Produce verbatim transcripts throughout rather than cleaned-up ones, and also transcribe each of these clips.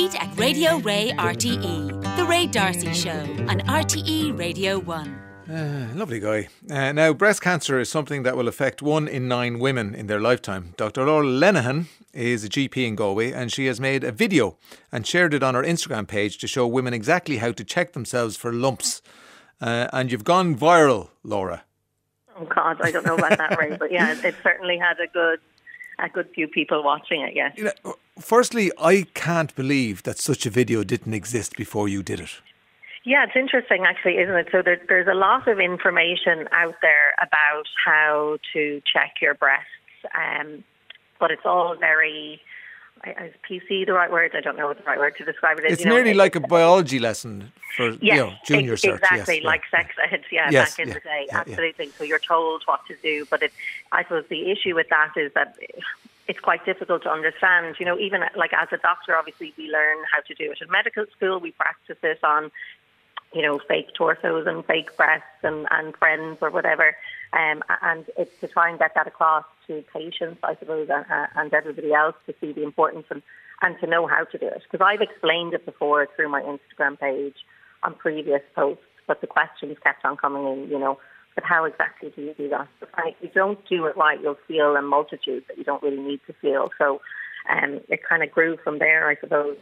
Meet at Radio Ray R T E, The Ray D'Arcy Show on R T E Radio one. Uh, lovely guy. Uh, now, breast cancer is something that will affect one in nine women in their lifetime. Doctor Laura Lenihan is a G P in Galway, and she has made a video and shared it on her Instagram page to show women exactly how to check themselves for lumps. Uh, and you've gone viral, Laura. Oh God, I don't know about that, Ray, but yeah, it certainly had a good, a good few people watching it. Yes. You know, firstly, I can't believe that such a video didn't exist before you did it. Yeah, it's interesting actually, isn't it? So there, there's a lot of information out there about how to check your breasts, um, but it's all very, is P C the right word? I don't know what the right word to describe it is. It's you know, nearly it, like a biology lesson for yes, you know, junior ex- cert. Exactly, yes, like yeah. sex ed, yeah, yes, back in yeah, the day, yeah, absolutely. Yeah. So you're told what to do, but it, I suppose the issue with that is that it's quite difficult to understand. You know, even like as a doctor, obviously we learn how to do it in medical school. We practice this on, you know, fake torsos and fake breasts and, and friends or whatever. Um, and it's to try and get that across to patients, I suppose, and, and everybody else to see the importance and, and to know how to do it. Because I've explained it before through my Instagram page on previous posts, but the questions kept on coming in, you know, but how exactly do you do that? If you don't do it right, you'll feel a multitude that you don't really need to feel. So um, it kind of grew from there, I suppose.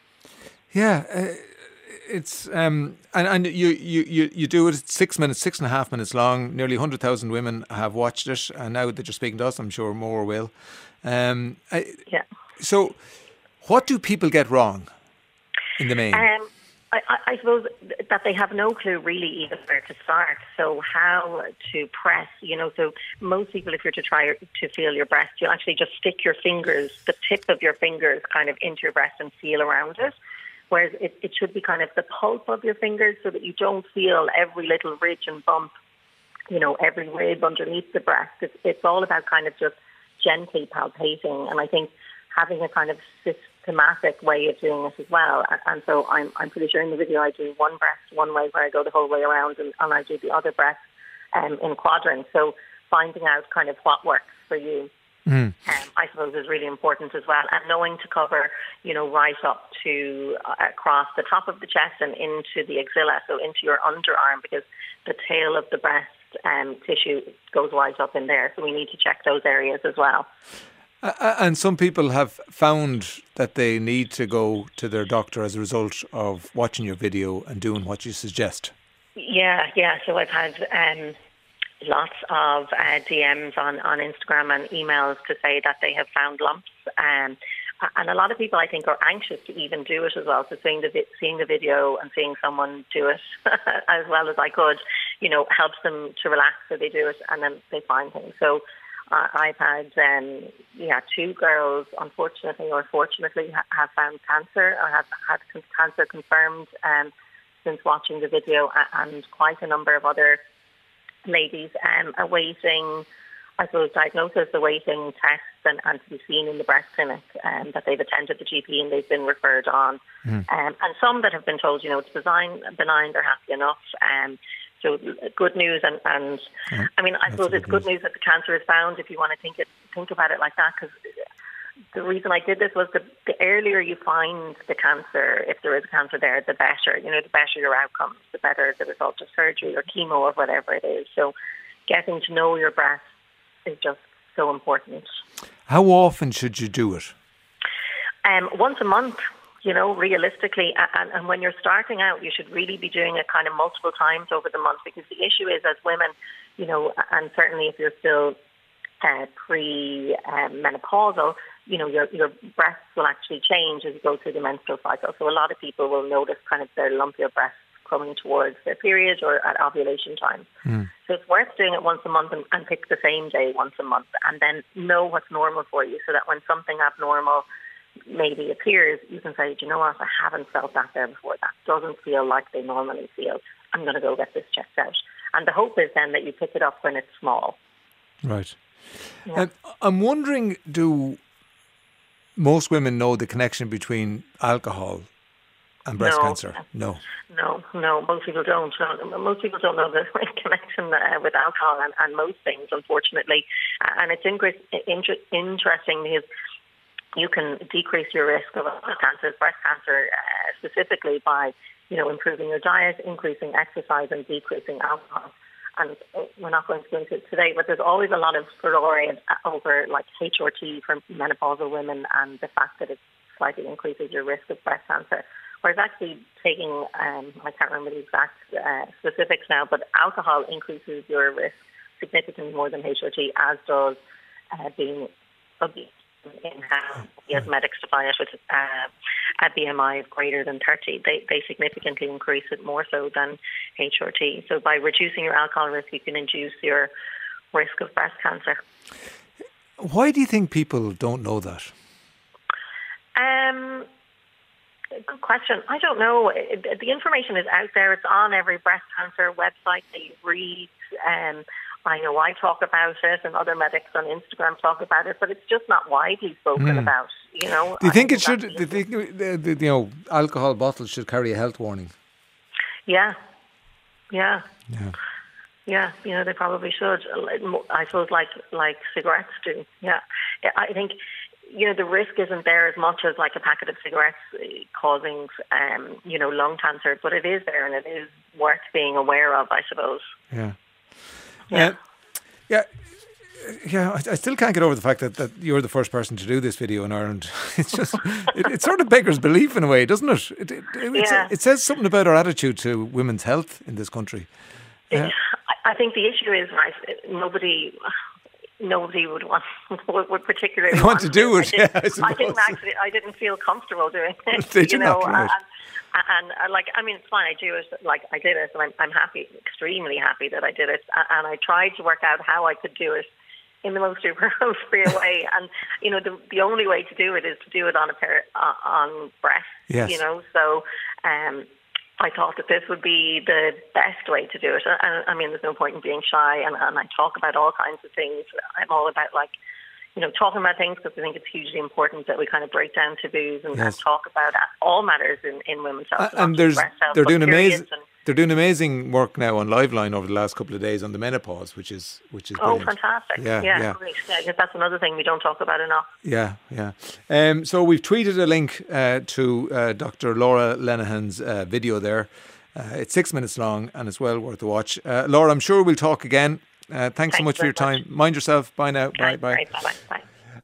Yeah, uh, it's um, and and you, you, you, you do it six minutes, six and a half minutes long. Nearly a hundred thousand women have watched it, and now that you're speaking to us, I'm sure more will. Um, I, yeah. So, what do people get wrong in the main? Um, I, I suppose that they have no clue really even where to start. So how to press, you know, so most people, if you're to try to feel your breast, you'll actually just stick your fingers, the tip of your fingers kind of into your breast and feel around it. Whereas it, it should be kind of the pulp of your fingers so that you don't feel every little ridge and bump, you know, every rib underneath the breast. It's, it's all about kind of just gently palpating. And I think having a kind of systematic way of doing it as well. And, and so I'm I'm pretty sure in the video I do one breast one way where I go the whole way around, and, and I do the other breast um, in quadrants. So finding out kind of what works for you, mm. um, I suppose, is really important as well. And knowing to cover, you know, right up to uh, across the top of the chest and into the axilla, so into your underarm, because the tail of the breast um, tissue goes right up in there. So we need to check those areas as well. Uh, and some people have found that they need to go to their doctor as a result of watching your video and doing what you suggest. Yeah, yeah. So I've had um, lots of uh, D Ms on, on Instagram and emails to say that they have found lumps. Um, and a lot of people, I think, are anxious to even do it as well. So seeing the, vi- seeing the video and seeing someone do it as well as I could, you know, helps them to relax, so they do it and then they find things. So Uh, I've had, um, yeah, two girls, unfortunately or fortunately, ha- have found cancer or have had con- cancer confirmed um, since watching the video, and quite a number of other ladies um, awaiting, I suppose, diagnosis, awaiting tests and, and to be seen in the breast clinic um, that they've attended the G P and they've been referred on. Mm. Um, and some that have been told, you know, it's benign, benign they're happy enough. Um, So good news, and, and yeah, I mean, I suppose it's good news. news that the cancer is found, if you want to think it, think about it like that, because the reason I did this was the, the earlier you find the cancer, if there is a cancer there, the better. You know, the better your outcomes, the better the result of surgery or chemo or whatever it is. So getting to know your breast is just so important. How often should you do it? Um, once a month. You know, realistically, and, and when you're starting out, you should really be doing it kind of multiple times over the month, because the issue is, as women, you know, and certainly if you're still uh, pre-menopausal, um, you know, your your breasts will actually change as you go through the menstrual cycle. So a lot of people will notice kind of their lumpier breasts coming towards their period or at ovulation time. Mm. So it's worth doing it once a month and, and pick the same day once a month, and then know what's normal for you, so that when something abnormal maybe appears, you can say, do you know what, I haven't felt that there before. That doesn't feel like they normally feel. I'm going to go get this checked out. And the hope is then that you pick it up when it's small. Right. Yeah. Um, I'm wondering, do most women know the connection between alcohol and breast no. cancer? No. No, no, most people don't. No, most people don't know the connection uh, with alcohol and, and most things, unfortunately. Uh, and it's inter- inter- interesting because you can decrease your risk of cancer, breast cancer, uh, specifically by, you know, improving your diet, increasing exercise, and decreasing alcohol. And we're not going to go into it today, but there's always a lot of furore over like H R T for menopausal women and the fact that it slightly increases your risk of breast cancer. Whereas actually taking, um, I can't remember the exact uh, specifics now, but alcohol increases your risk significantly more than H R T, as does uh, being obese. In how yes, medics define it with uh, a B M I of greater than thirty, they they significantly increase it more so than H R T. So by reducing your alcohol risk, you can reduce your risk of breast cancer. Why do you think people don't know that? Um, good question. I don't know. It, the information is out there. It's on every breast cancer website that you read. Um, I know I talk about it, and other medics on Instagram talk about it, but it's just not widely spoken mm. about. You know. Do you think, think it should? Do you think the, the, you know alcohol bottles should carry a health warning? Yeah, yeah, yeah, yeah. You know, they probably should. I suppose, like like cigarettes do. Yeah, I think you know the risk isn't there as much as like a packet of cigarettes causing um, you know lung cancer, but it is there, and it is worth being aware of, I suppose. Yeah. Yeah. Uh, yeah, yeah. I, I still can't get over the fact that, that you're the first person to do this video in Ireland. It's just, it, it sort of beggars belief in a way, doesn't it? It, it, it, yeah. it says something about our attitude to women's health in this country. Uh, I think the issue is, right, nobody... Nobody would want would particularly want, want to do it. I didn't, yeah, I, I didn't actually. I didn't feel comfortable doing it. Did you you know, not? Right. And, and, and like, I mean, it's fine. I do it. Like, I did it, and I'm, I'm happy, extremely happy that I did it. And I tried to work out how I could do it in the most appropriate way. And you know, the the only way to do it is to do it on a pair uh, on breast. Yes. You know, so. Um, I thought that this would be the best way to do it. And I mean, there's no point in being shy. And, and I talk about all kinds of things. I'm all about, like, you know, talking about things because I think it's hugely important that we kind of break down taboos and, yes. and talk about all matters in, in women's health. Uh, and there's, health, they're doing amazing. They're doing amazing work now on Liveline over the last couple of days on the menopause, which is which is brilliant. Oh, fantastic! Yeah, yeah, yeah. Great. Yeah, because that's another thing we don't talk about enough. Yeah, yeah. Um, so we've tweeted a link uh, to uh, Doctor Laura Lenihan's uh, video there. Uh, it's six minutes long and it's well worth a watch. Uh, Laura, I'm sure we'll talk again. Uh, thanks, thanks so much for your time. Much. Mind yourself. Bye now. Bye. Bye. Bye. Bye. Bye.